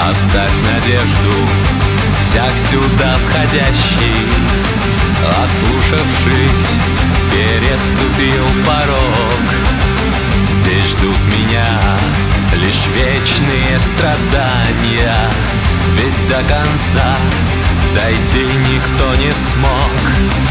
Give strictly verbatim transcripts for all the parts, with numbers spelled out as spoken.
Оставь надежду всяк сюда входящий, ослушавшись, переступил порог. Здесь ждут меня лишь вечные страдания, ведь до конца дойти никто не смог.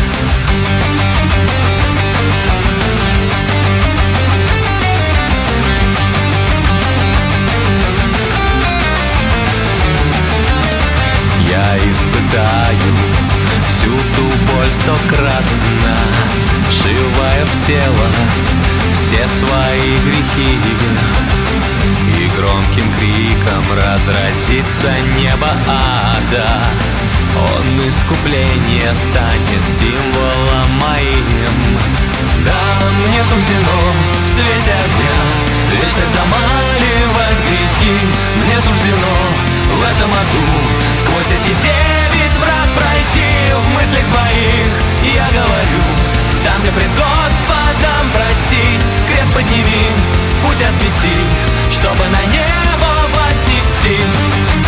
Я испытаю всю ту боль стократно, вшивая в тело все свои грехи, и громким криком разразится небо ада. Он искупление станет символом моим. Да, мне суждено в свете огня вечно замаливать грехи. Мне суждено в этом аду сквозь эти девять врат пройти. В мыслях своих я говорю: там, где пред Господом простись, крест подними, путь освети, чтобы на небо вознестись.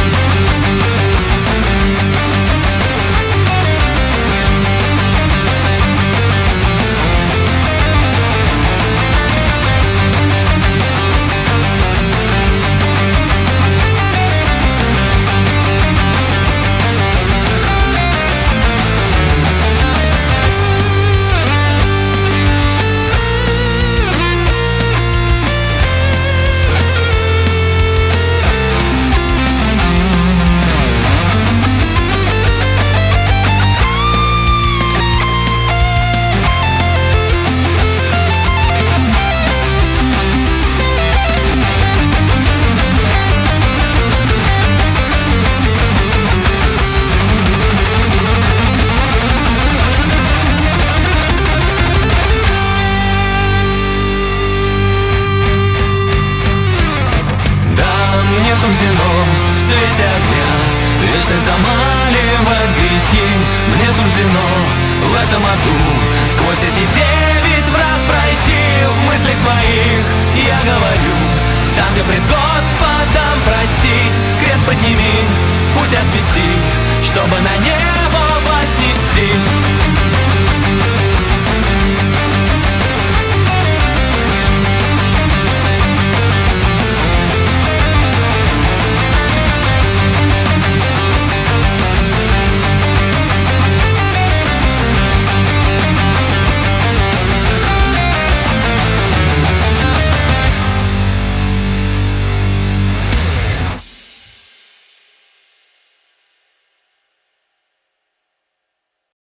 Мне суждено в свете огня вечно замаливать грехи. Мне суждено в этом аду сквозь эти девять врат пройти. В мыслях своих я говорю: там, где пред Господом простись, крест подними, путь освети, чтобы на небо